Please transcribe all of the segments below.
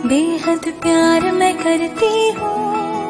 बेहद प्यार मैं करती हूँ,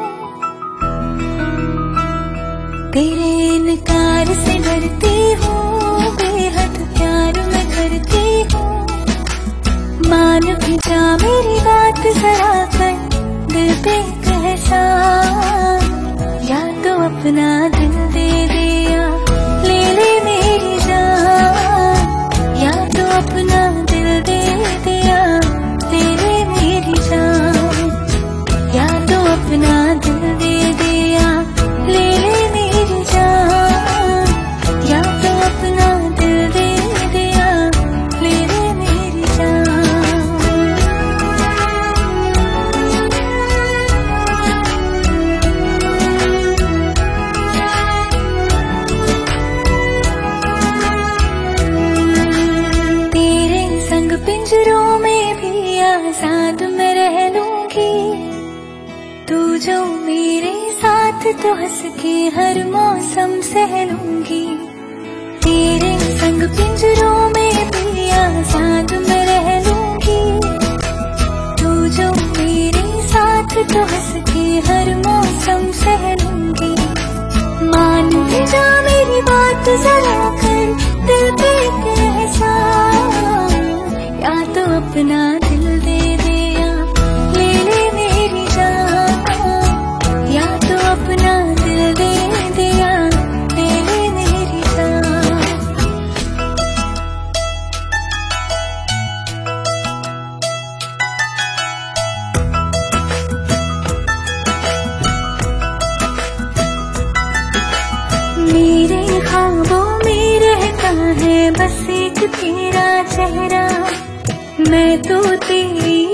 तेरे इनकार से डरती हूँ। बेहद प्यार मैं करती हूँ, मान भी जा मेरी बात जरा कर दिल पे कैसा। या तो अपना दिल दे दिया, ले ले मेरी जान। या तो अपना दिल दे दिया, ले ले मेरी जान। या तो अपना दिल दे दिया, ले ले मेरी जान। या तो अपना दिल दे दिया, ले ले मेरी जान। तेरे संग पिंजरों में भी आजाद मैं रह लूंगी, तू जो मेरे साथ तो हंस के हर मौसम सह लूंगी। तेरे संग पिंजरों में भी आजाद मैं रह लूंगी, तू जो मेरे साथ तो हंस के हर मौसम सह लूंगी। मान भी जा मेरी बात जरा कर दिल पे कैसा। या तो अपना दिल दे दिया, ले ले मेरी जान। या तो अपना दिल दे दिया, ले ले मेरी जान। मेरे ख्वाबों में रहता है बस एक तेरा चेहरा, मैं तो तेरी